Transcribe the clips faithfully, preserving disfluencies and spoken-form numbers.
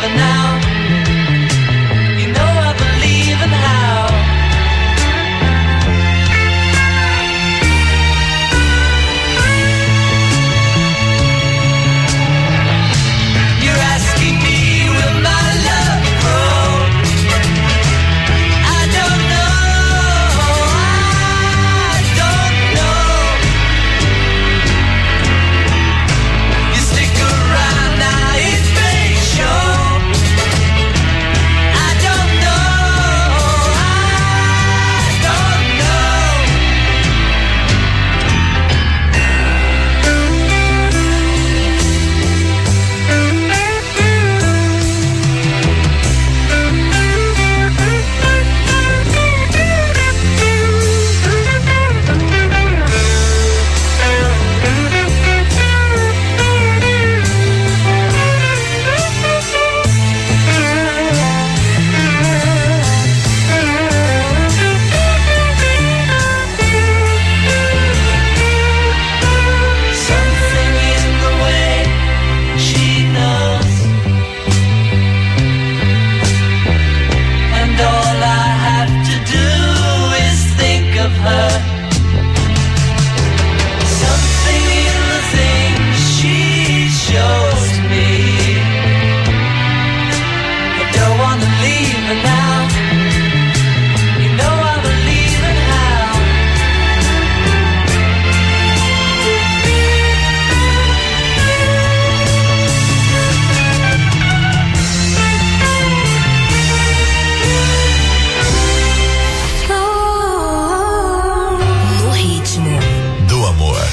believer now. You know I believe in how. You're asking me, will my love grow? I don't know, I don't know. You stick around now, it may show. I don't know, I don't know. Something in the way she knows, and all I have to do is think of her. Something in the things she shows me. I don't wanna leave her now. You know I believe in how. No ritmo do amor.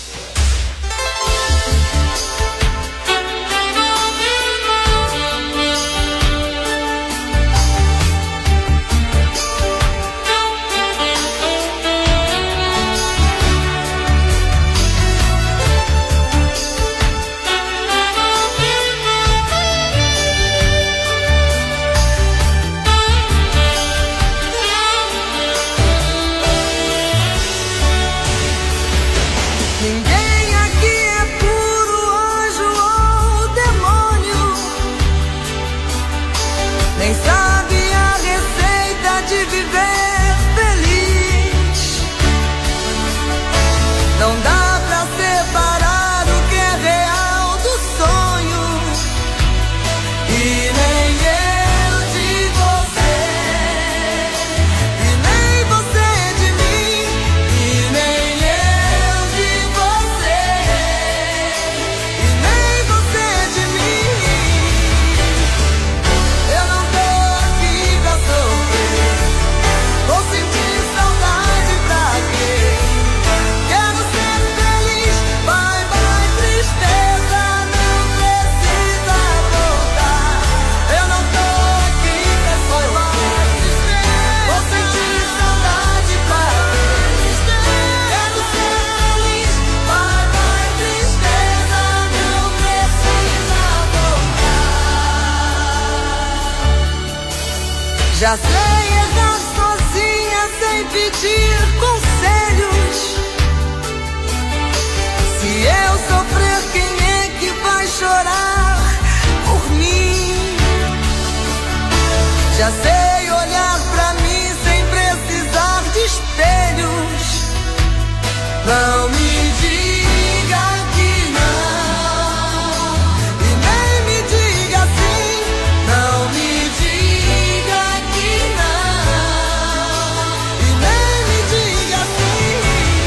Ninguém aqui é puro anjo ou demônio, nem sabe a receita de viver feliz. Não dá pra separar o que é real do sonho, e nem eu de você, e nem você de mim, e nem eu de você, e nem você de mim. Eu não tô aqui pra sofrer, vou sentir saudade pra quê? Quero ser feliz, vai, vai, tristeza, não precisa voltar. Eu não tô aqui pra sofrer, vou sentir saudade pra quê? Quero ser feliz, vai, vai, tristeza, não precisa voltar. Já sei errar sozinha sem pedir conselhos. Se eu sofrer, quem é que vai chorar por mim? Já sei olhar pra mim sem precisar de espelhos. Não me diga que não, e nem me diga sim. Não me diga que não, e nem me diga sim.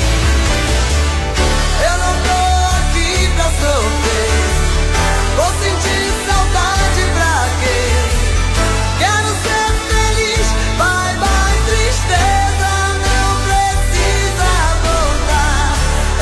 Eu não tô aqui pra sofrer, vou sentir saudade pra quê? Quero ser feliz, vai, vai, tristeza, não precisa voltar.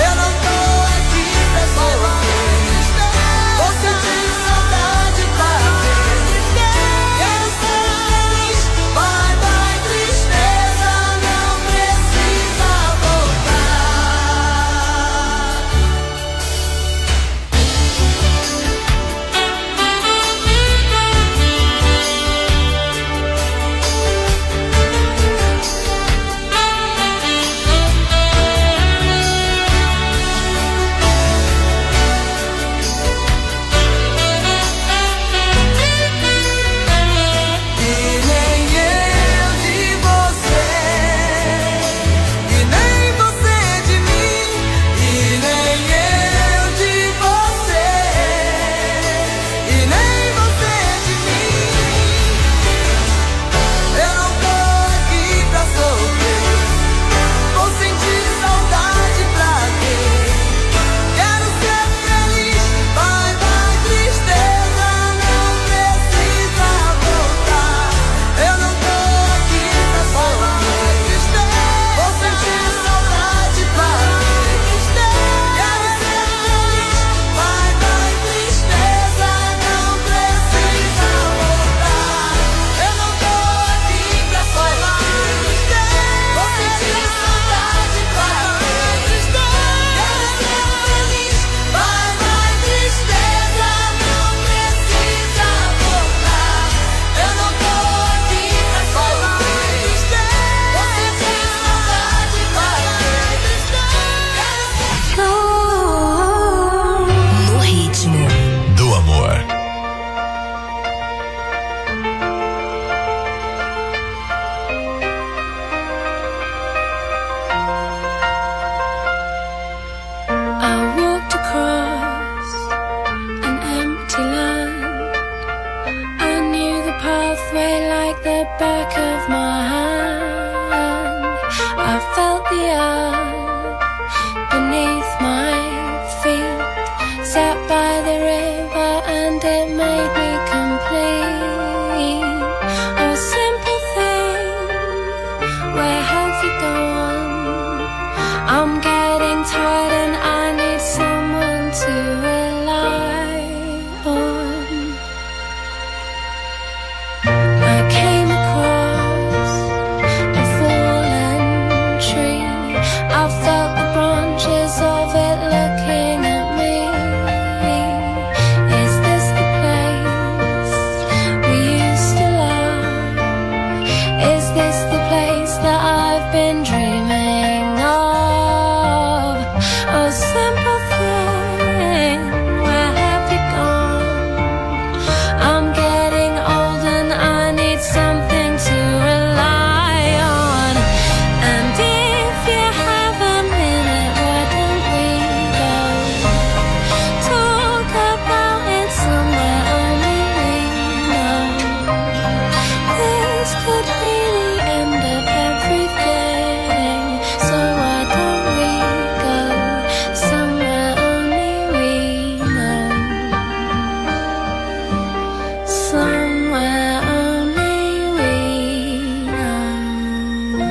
the back of my hand. I felt the earth beneath my feet. Sat by the river and it made me complete. Oh, simple thing, where have you gone? I'm getting tired and I need someone to rely on. I came across a fallen tree. I felt the branches of it looking at me. Is this the place we used to love? Is this the place that I've been dreaming of? Oh, simple thing, where have you gone? I'm getting old and I need something to rely on. And if you have a minute, why don't we go talk about it somewhere only we know? This could be the end of everything, so why don't we go somewhere only we know? Somewhere only we know.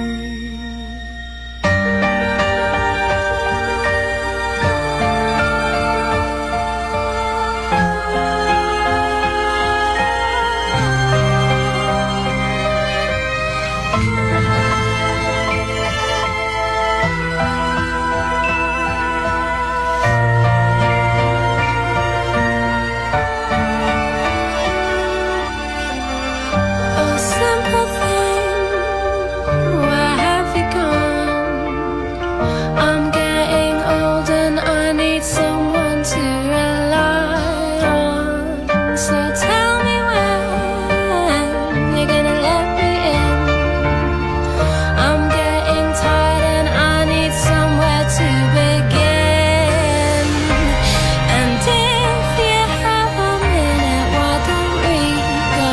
Oh, simple thing, where have you gone? I'm getting old and I need someone to rely on. So tell me when you're gonna let me in. I'm getting tired and I need somewhere to begin. And if you have a minute, why don't we go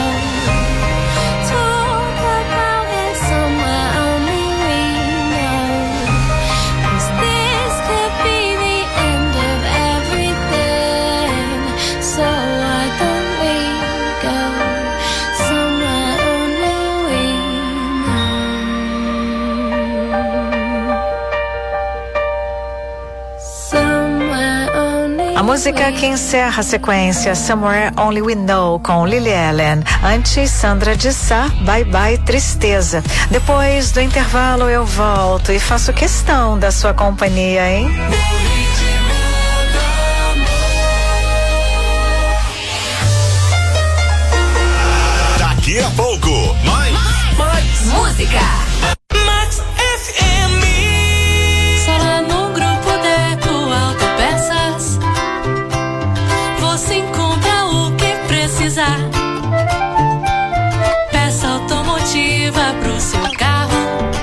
talk about it somewhere only we know? 'Cause this could be the end of everything, so why don't we go somewhere only we know? Somewhere only A música que encerra a sequência Somewhere Only We Know com Lily Allen. Antes, Sandra de Sá, Bye Bye Tristeza. Depois do intervalo eu volto e faço questão da sua companhia, hein? Daqui a pouco, mais. Música. Max F M. Só lá no grupo Deco Autopeças você encontra o que precisar. Peça automotiva pro seu carro,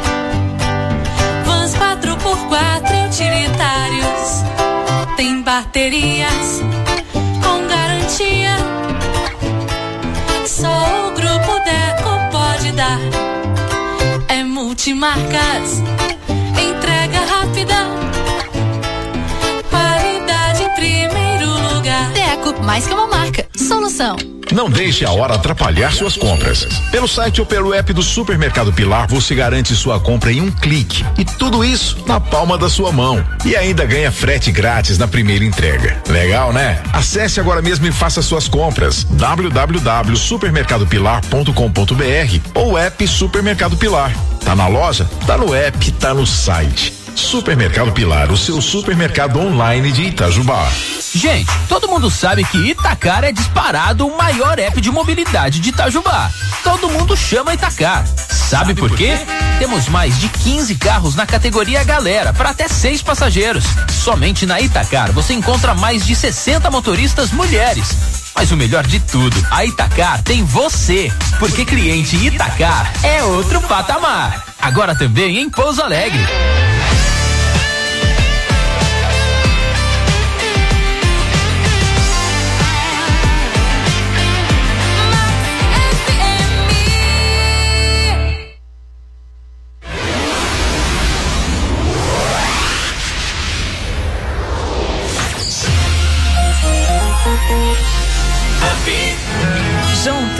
vans quatro por quatro utilitários, tem baterias com garantia. Só o grupo Deco pode dar. É multimarcas, entrega rápida, qualidade em primeiro lugar. Deco, mais que uma marca. Solução. Não deixe a hora atrapalhar suas compras. Pelo site ou pelo app do Supermercado Pilar, você garante sua compra em um clique. E tudo isso na palma da sua mão. E ainda ganha frete grátis na primeira entrega. Legal, né? Acesse agora mesmo e faça suas compras. w w w ponto supermercado pilar ponto com ponto b r ou app Supermercado Pilar. Tá na loja? Tá no app, tá no site. Supermercado Pilar, o seu supermercado online de Itajubá. Gente, todo mundo sabe que Itacar é disparado o maior app de mobilidade de Itajubá. Todo mundo chama Itacar. Sabe por quê? Temos mais de quinze carros na categoria Galera, para até seis passageiros. Somente na Itacar você encontra mais de sessenta motoristas mulheres. Mas o melhor de tudo, a Itacar tem você, porque cliente Itacar é outro patamar. Agora também em Pouso Alegre.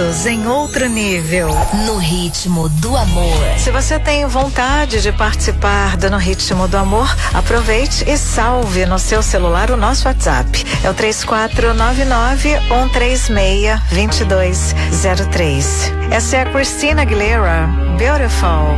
juntos em outro nível. No ritmo do amor. Se você tem vontade de participar do No Ritmo do Amor, aproveite e salve no seu celular o nosso WhatsApp. É o três quatro nove nove, um três seis, dois dois zero três. Essa é a Christina Aguilera, Beautiful.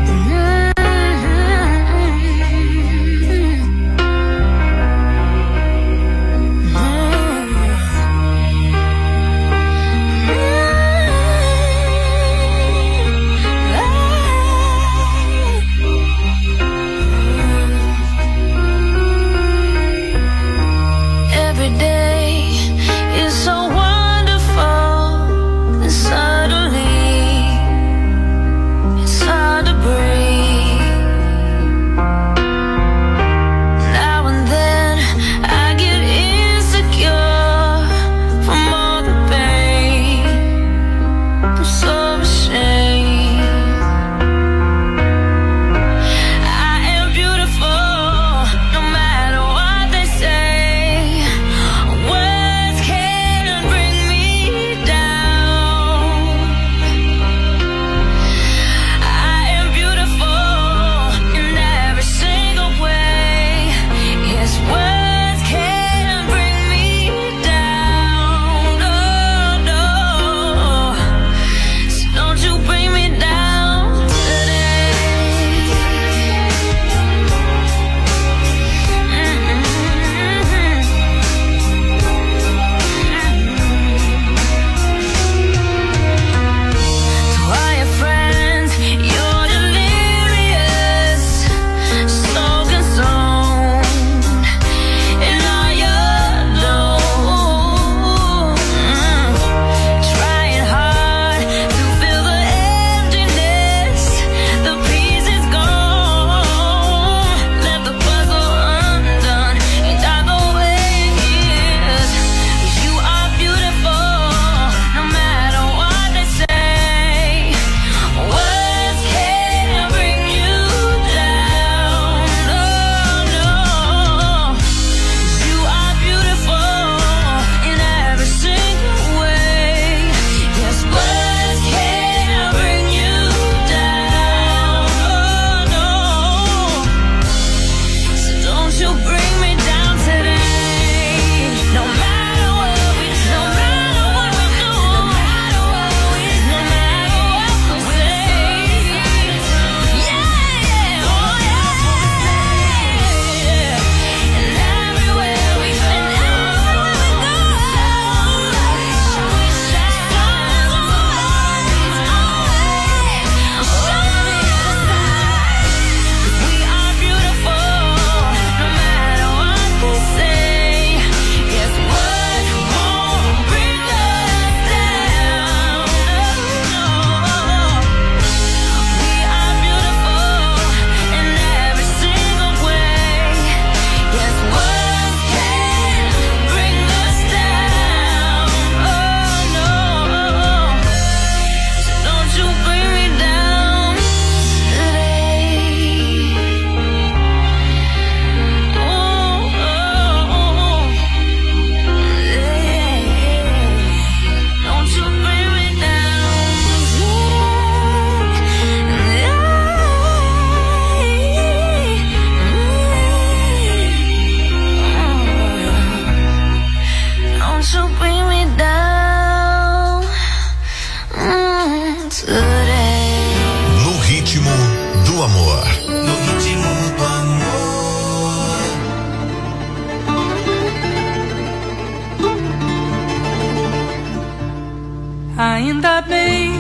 Ainda bem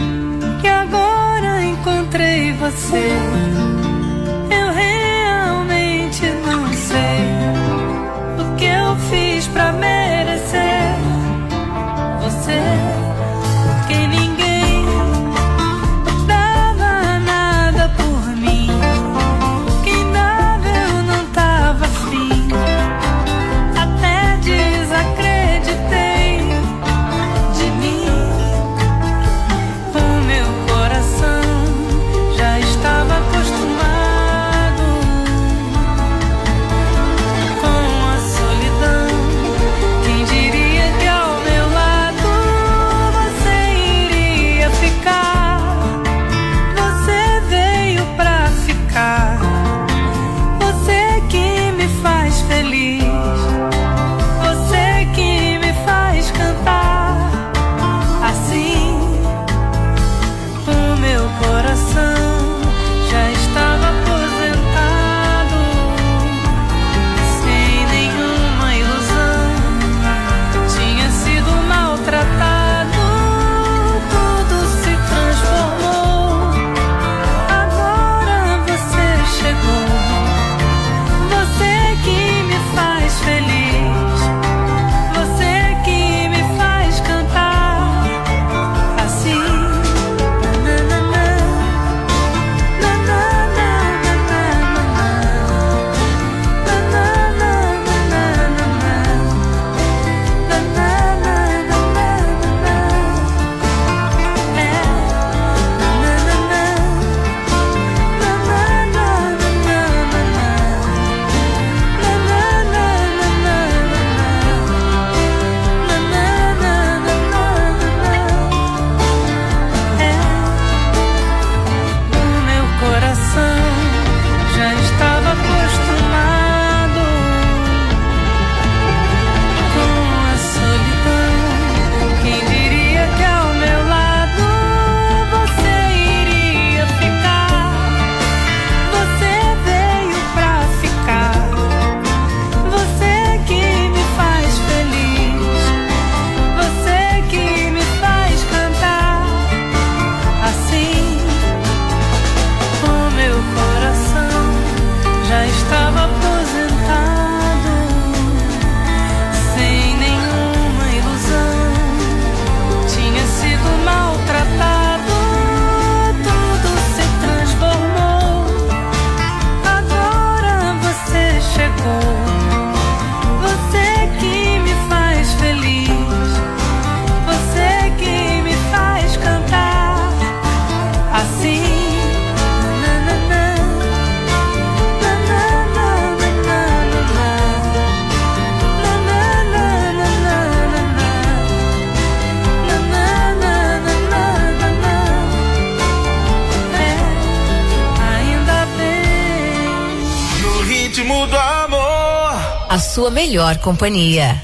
que agora encontrei você. Eu realmente não sei o que eu fiz pra merecer você. Porque ninguém dava nada por mim. Quem dava eu não tava afim. Até desacreditei de mim. O meu coração já estava acostumado com a solidão. Quem diria que ao meu lado sua melhor companhia.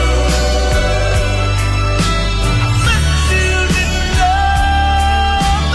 Love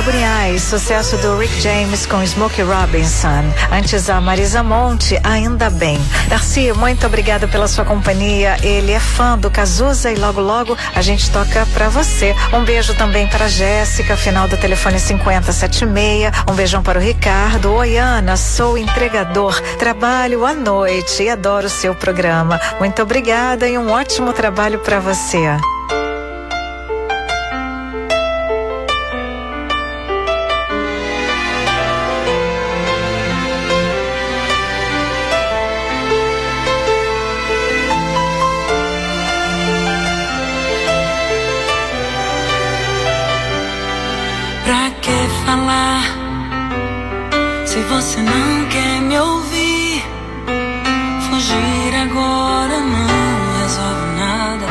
Brunhais, sucesso do Rick James com Smokey Robinson. Antes a Marisa Monte, Ainda Bem. Darcy, muito obrigada pela sua companhia. Ele é fã do Cazuza e logo logo a gente toca pra você. Um beijo também para a Jéssica, final do telefone cinquenta setenta e seis. Um beijão para o Ricardo. Oi, Ana, sou entregador, trabalho à noite e adoro o seu programa. Muito obrigada e um ótimo trabalho para você. Você não quer me ouvir. Fugir agora não resolve nada.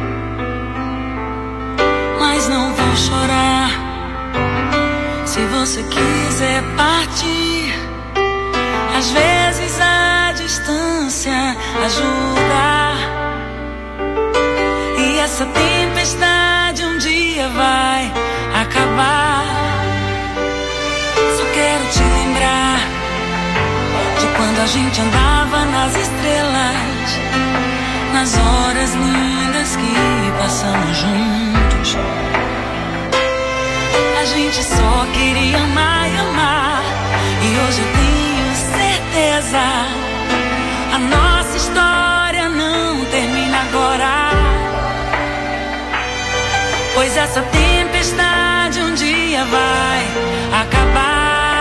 Mas não vou chorar. Se você quiser partir, às vezes a distância ajuda. E essa tempestade um dia vai acabar. Só quero te lembrar de quando a gente andava nas estrelas, nas horas lindas que passamos juntos. A gente só queria amar e amar. E hoje eu tenho certeza, a nossa história não termina agora. Pois essa tempestade um dia vai acabar.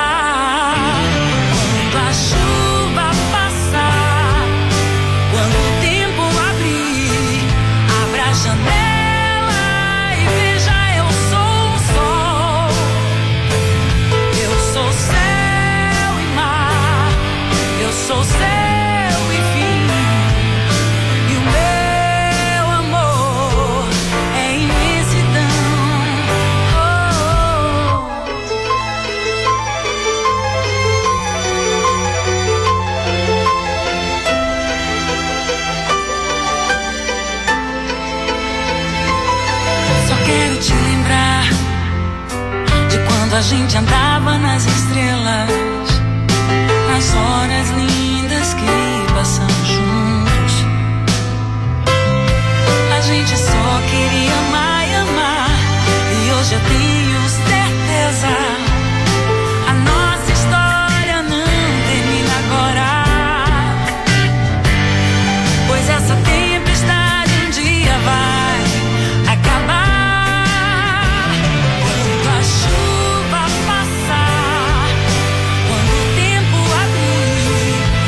Quando a chuva passar, quando o tempo abrir, abra a janela e veja, eu sou o sol. Eu sou céu e mar, eu sou céu e fim. E o meu amor é imensidão. Quero te lembrar de quando a gente andava nas estrelas, nas horas lindas que passamos juntos. A gente só queria amar e amar. E hoje eu tenho certeza, a nossa história não termina agora. Pois essa tempestade um dia vai acabar. Chuva passar, quando o tempo abrir,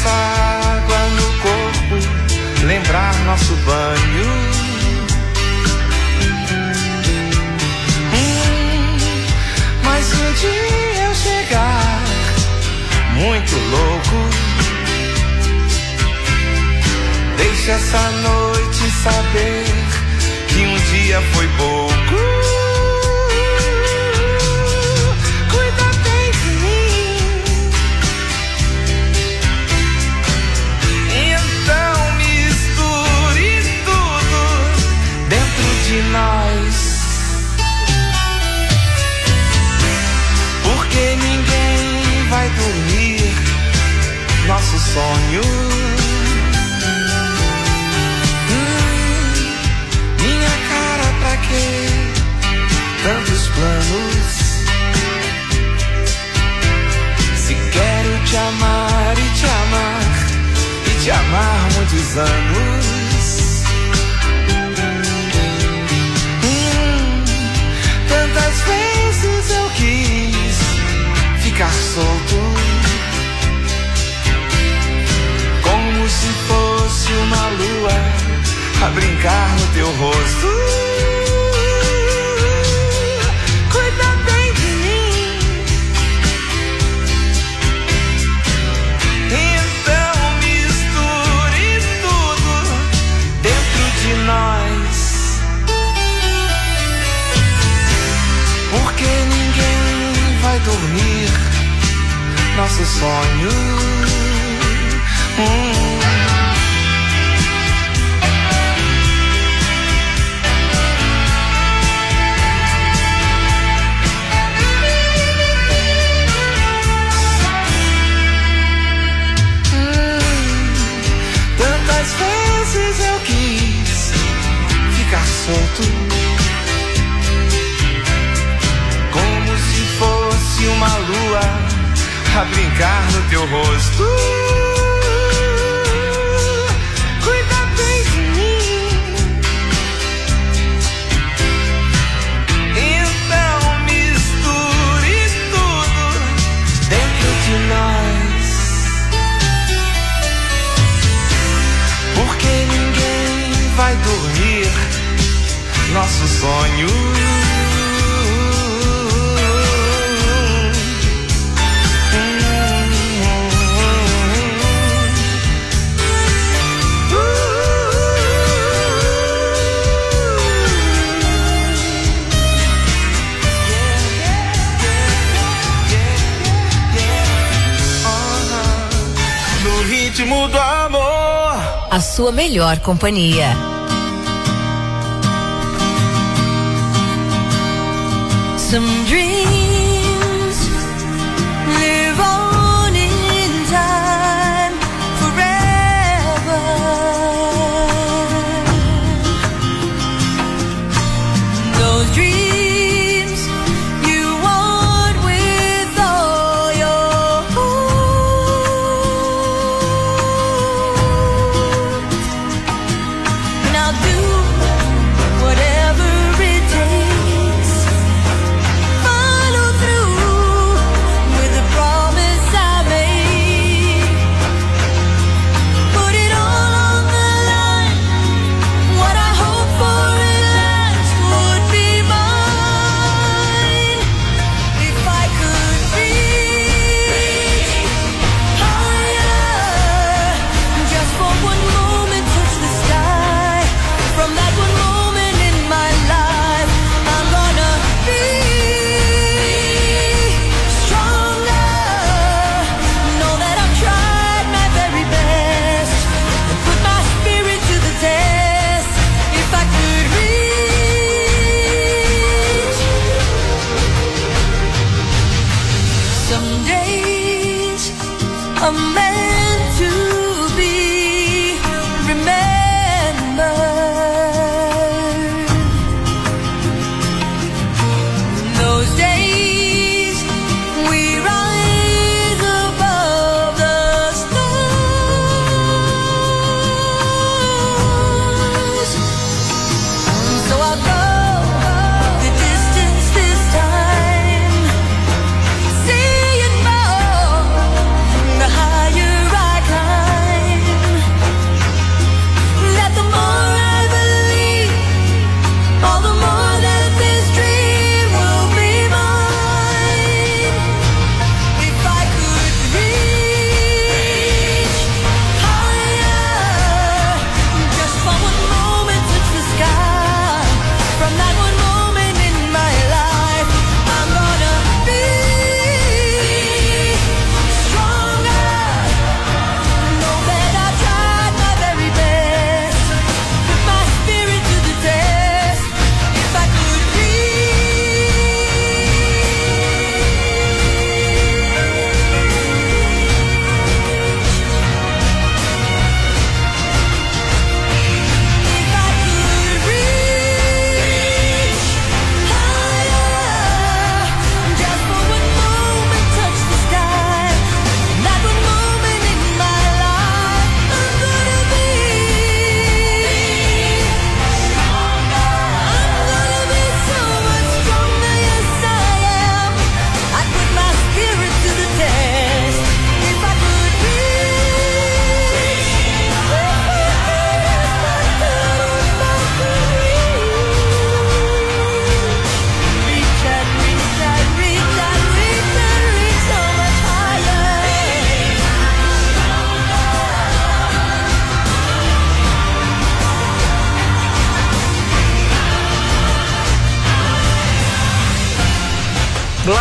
água no corpo, lembrar nosso banho. Hum, mas se um dia eu chegar muito louco, deixa essa noite saber que um dia foi pouco. Nós, porque ninguém vai dormir nosso sonho. Hum, minha cara, pra quê tantos planos? Se quero te amar e te amar e te amar muitos anos. Tantas vezes eu quis ficar solto, como se fosse uma lua a brincar no teu rosto. Cuida bem de mim, então misture tudo dentro de nós. Porque ninguém vai dormir nosso sonho. Hum. Hum. Tantas vezes eu quis ficar solto, fosse uma lua a brincar no teu rosto. Cuida bem de mim, então misture tudo dentro de nós, porque ninguém vai dormir nosso sonho. Ritmo do amor, a sua melhor companhia. Some dreams live on in time forever. Those dreams you want with all your heart. Now do whatever it takes. Find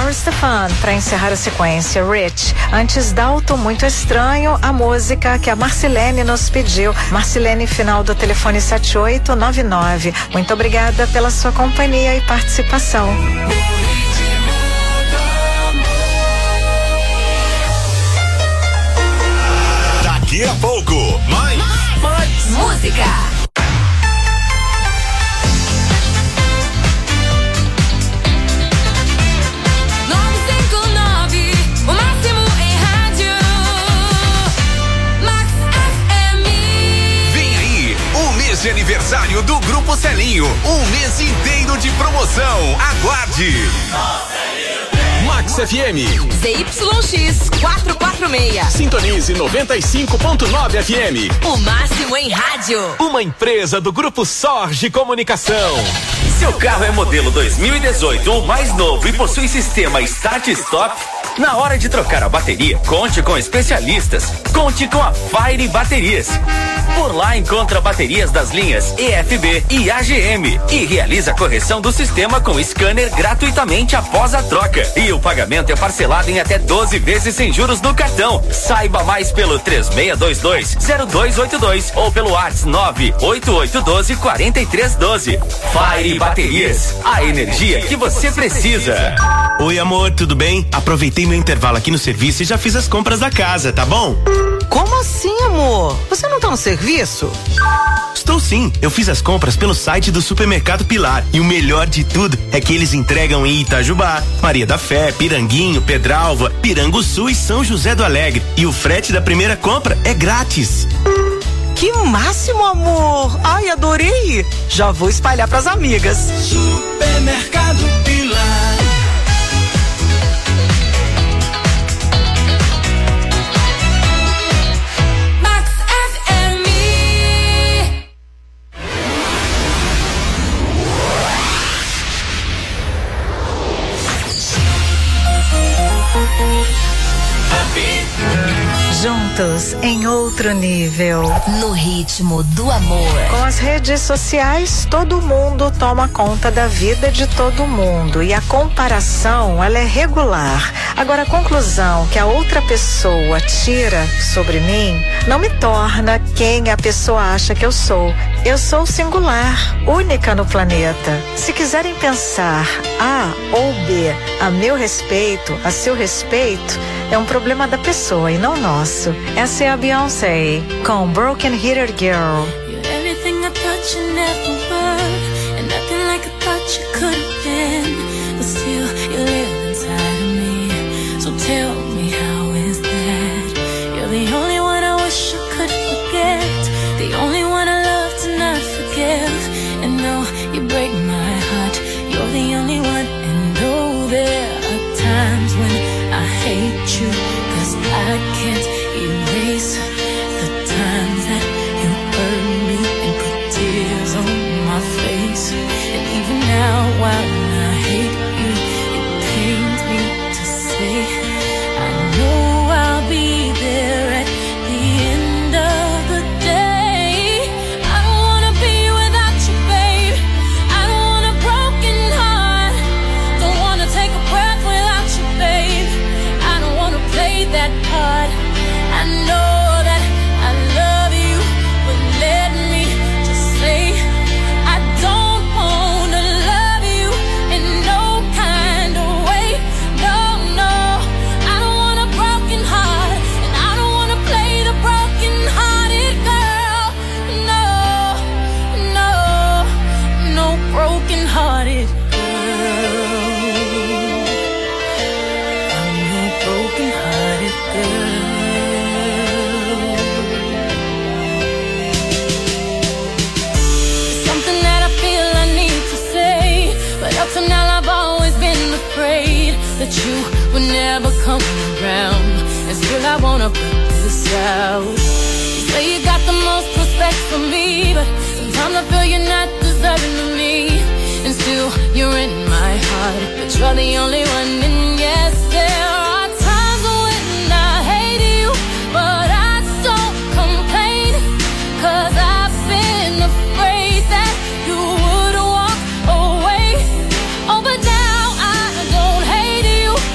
Gloria Estefan para encerrar a sequência, Rich. Antes, Dalton, Muito Estranho, a música que a Marcilene nos pediu. Marcilene, final do telefone sete oito nove nove. Muito obrigada pela sua companhia e participação. Daqui a pouco, mais, mais música. De aniversário do Grupo Celinho, um mês inteiro de promoção. Aguarde! Max F M Z Y X quatrocentos e quarenta e seis. Sintonize noventa e cinco ponto nove F M. O máximo em rádio. Uma empresa do Grupo Sorge Comunicação. Seu carro é modelo dois mil e dezoito ou mais novo e possui sistema Start Stop? Na hora de trocar a bateria, conte com especialistas. Conte com a Fire Baterias. Por lá encontra baterias das linhas E F B e A G M e realiza a correção do sistema com scanner gratuitamente após a troca. E o pagamento é parcelado em até doze vezes sem juros no cartão. Saiba mais pelo três seis dois dois zero dois oito dois ou pelo WhatsApp nove oito oito um dois quatro três um dois. Fire Baterias, a energia que você precisa. Oi, amor, tudo bem? Aproveitei meu intervalo aqui no serviço e já fiz as compras da casa, tá bom? Como assim, amor? Você não tá no serviço? Estou sim, eu fiz as compras pelo site do Supermercado Pilar e o melhor de tudo é que eles entregam em Itajubá, Maria da Fé, Piranguinho, Pedralva, Piranguçu e São José do Alegre. E o frete da primeira compra é grátis. Que máximo, amor! Ai, adorei! Já vou espalhar pras amigas. Supermercado Pilar. Juntos em outro nível. No ritmo do amor. Com as redes sociais, todo mundo toma conta da vida de todo mundo e a comparação, ela é regular. Agora, a conclusão que a outra pessoa tira sobre mim não me torna quem a pessoa acha que eu sou. Eu sou singular, única no planeta. Se quiserem pensar A ou B a meu respeito, a seu respeito, é um problema da pessoa e não nosso. Essa é a Beyoncé com Broken Hearted Girl. You're everything I thought you never were, and nothing like I thought you could have been, but still you live inside of me. So tell me, how is that? You're the only one I wish I could forget, the only one I love to not forgive. And though you break my heart, you're the only one. And though there are times when I hate you, 'cause I can't erase the times that you hurt me and put tears on my face. And even now, while I hate you, it pains me to say I know I'll be there at the end of the day. I don't wanna be without you, babe. I don't want a broken heart. Don't wanna take a breath without you, babe. I don't wanna play that part. I know that I love you, but let me just say I don't wanna love you in no kind of way. No, no, I don't want a broken heart, and I don't wanna play the broken hearted girl. No, no, no broken hearted girl. I'm no broken hearted girl. Something that I feel I need to say, but up to now I've always been afraid that you would never come around, and still I wanna put this out. You say you got the most respect for me, but sometimes I feel you're not deserving of me, and still you're in my heart, but you're the only one. And yes, there are times when I hate you, but I don't complain, 'cause I've been afraid that you would walk away. Oh, but now I don't hate you,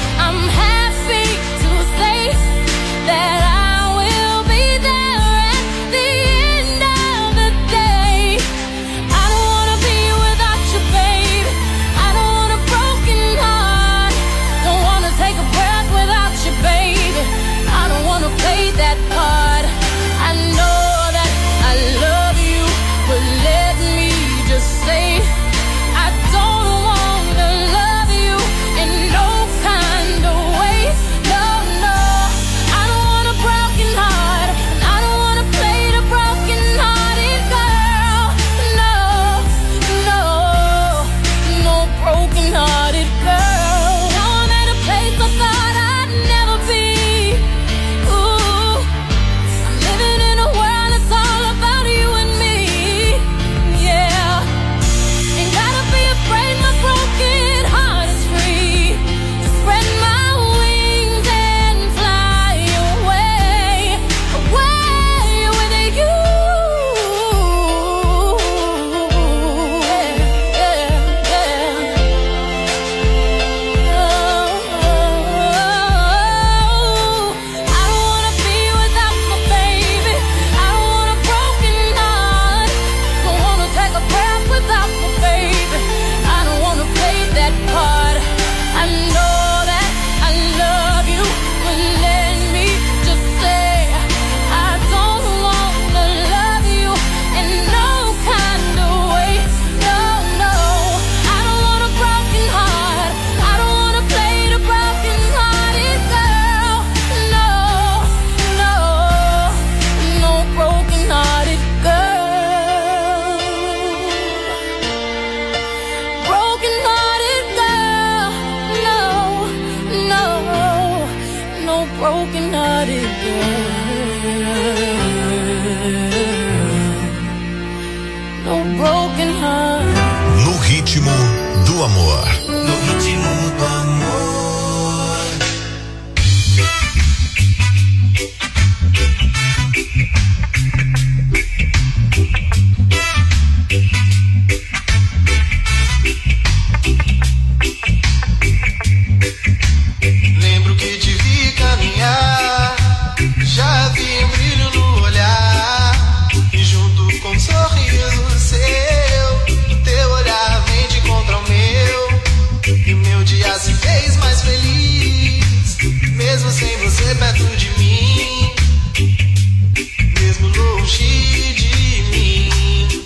longe de mim.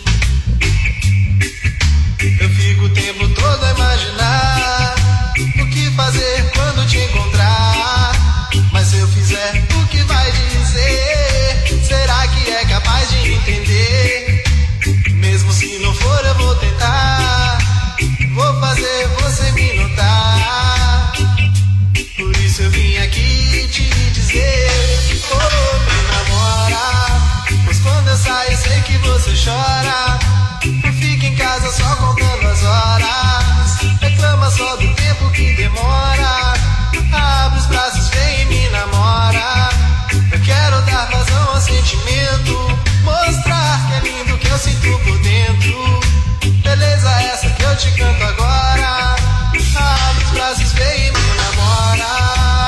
Eu fico o tempo todo a imaginar o que fazer quando te encontrar. Mas se eu fizer, o que vai dizer? Será que é capaz de entender? Mesmo se não for, eu vou tentar. Vou fazer você me notar. Por isso eu vim aqui te dizer: oh, me namora. Pois quando eu saio, sei que você chora. Não fica em casa só contando as horas. Reclama só do tempo que demora. Abre os braços, vem e me namora. Eu quero dar vazão ao sentimento, mostrar que é lindo que eu sinto por dentro. Beleza essa que eu te canto agora. Abre os braços, vem e me namora.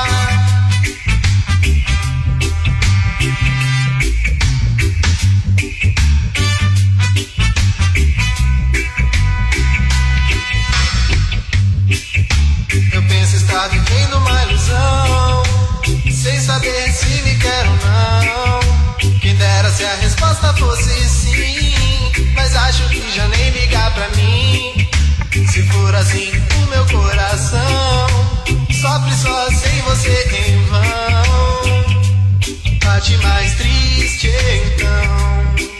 Eu penso estar vivendo uma ilusão, sem saber se me quer ou não. Quem dera se a resposta fosse sim, mas acho que já nem ligar pra mim. Se for assim, o meu coração sofre só sem você em vão. Bate mais triste então.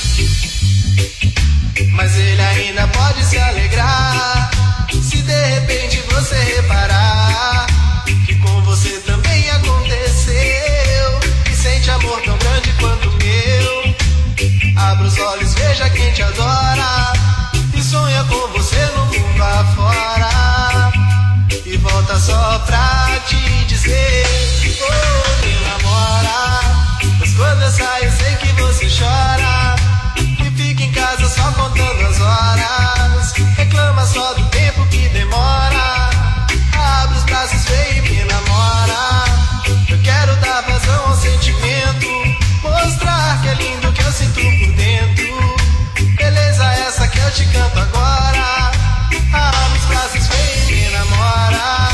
Mas ele ainda pode se alegrar se de repente você reparar que com você também aconteceu. E sente amor tão grande quanto o meu. Abra os olhos, veja quem te adora e sonha com você no mundo afora. E volta só pra te dizer: oh, me namora. Pois quando eu saio, sei que você chora. E fica em casa só contando as horas. Reclama só do tempo que demora. Abre os braços, vem e me namora. Eu quero dar vazão ao sentimento, mostrar que é lindo que eu sinto por dentro. Beleza essa que eu te canto agora. Abre os braços, vem e me namora.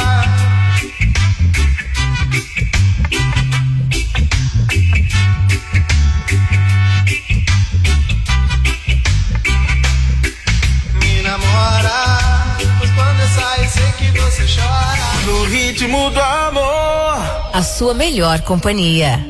Me namora, pois quando eu saio sei que você chora. No ritmo do amor, a sua melhor companhia.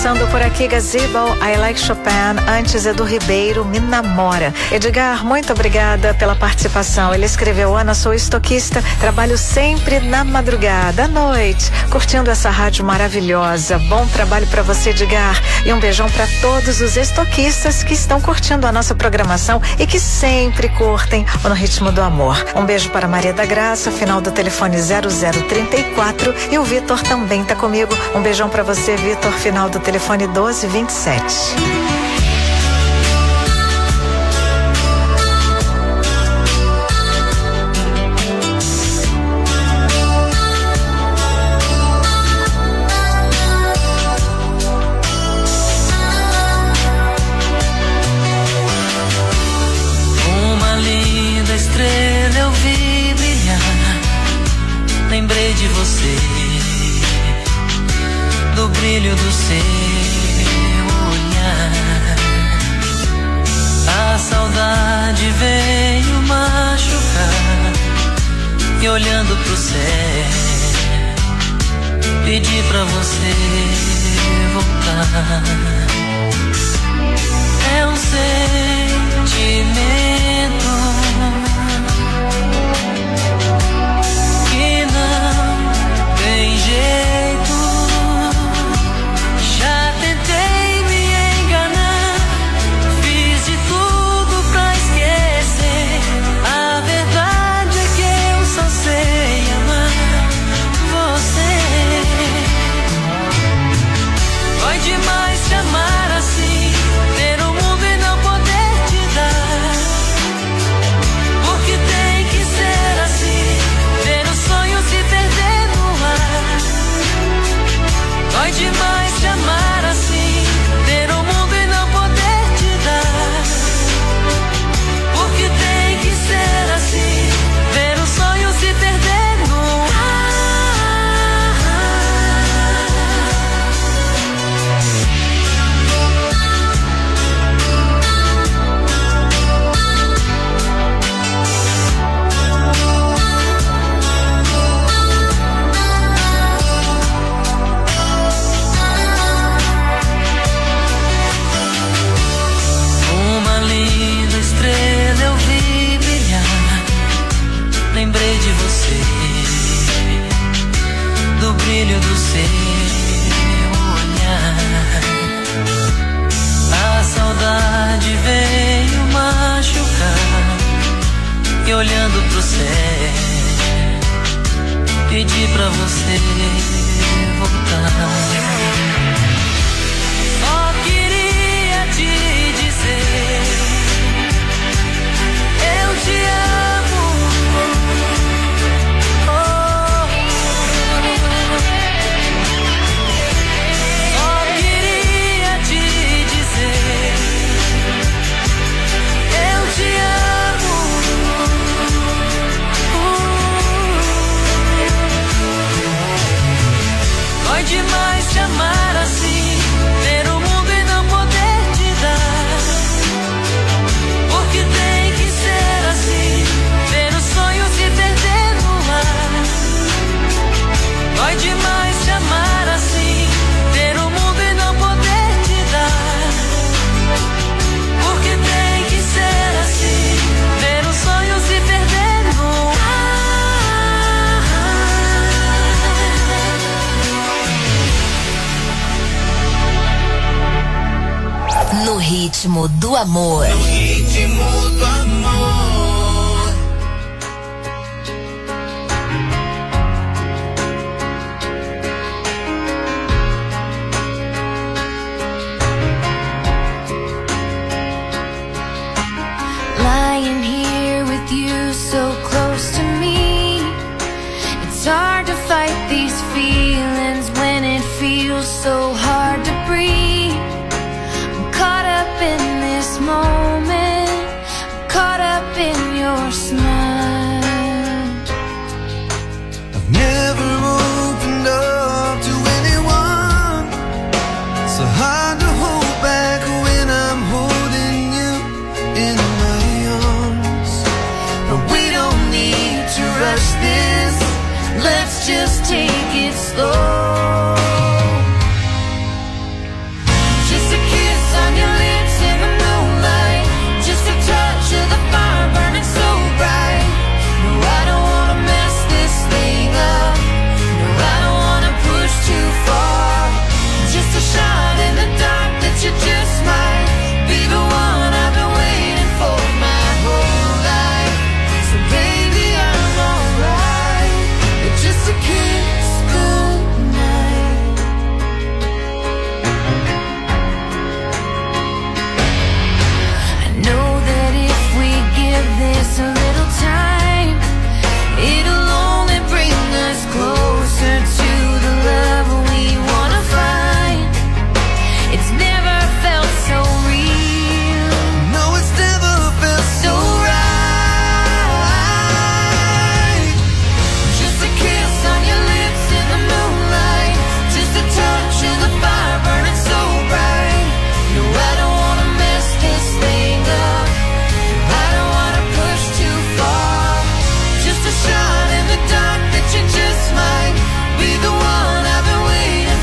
Passando por aqui, Gazebo, I Like Chopin, antes Edu Ribeiro, Me Namora. Edgar, muito obrigada pela participação. Ele escreveu: Ana, sou estoquista, trabalho sempre na madrugada, à noite, curtindo essa rádio maravilhosa. Bom trabalho para você, Edgar, e um beijão para todos os estoquistas que estão curtindo a nossa programação e que sempre curtem o No Ritmo do Amor. Um beijo para Maria da Graça, final do telefone zero zero trinta e quatro, e o Vitor também tá comigo. Um beijão para você, Vitor, final do telefone doze vinte e sete. Uma linda estrela eu vi brilhar, lembrei de você, do brilho do seu olhar. A saudade veio machucar, e olhando pro céu pedi pra você voltar. É um sentimento que não tem jeito. Já tentei me enganar, fiz de tudo pra esquecer. A verdade é que eu só sei amar você. Dói demais te amar assim, ter o mundo e não poder te dar. Porque tem que ser assim, ver os sonhos se perder no ar. Dói demais te amar assim, ter o mundo e não poder te dar. Porque tem que ser assim, ver os sonhos se perder no ar. Uma linda estrela eu vi brilhar, lembrei de você, do brilho do seu olhar. A saudade veio machucar, e olhando pro céu pedi pra você voltar. Só queria te dizer, eu te amo. Oh. Só queria te dizer, eu te amo. Dói demais te amar assim, ver o mundo e não poder te dar. Porque tem que ser assim, ver os sonhos se perder no ar. Dói demais te amar assim, ter o mundo e não poder te dar. Porque tem que ser assim, ver os sonhos se perder no ar. No ritmo do amor. No ritmo do amor. Lying here with you so close to me, it's hard to fight these feelings when it feels so hard to breathe. I'm caught up in this moment, I'm caught up in your smile. I've never opened up to anyone, so hard to hold back when I'm holding you in my arms. But we don't need to rush this, let's just take it slow.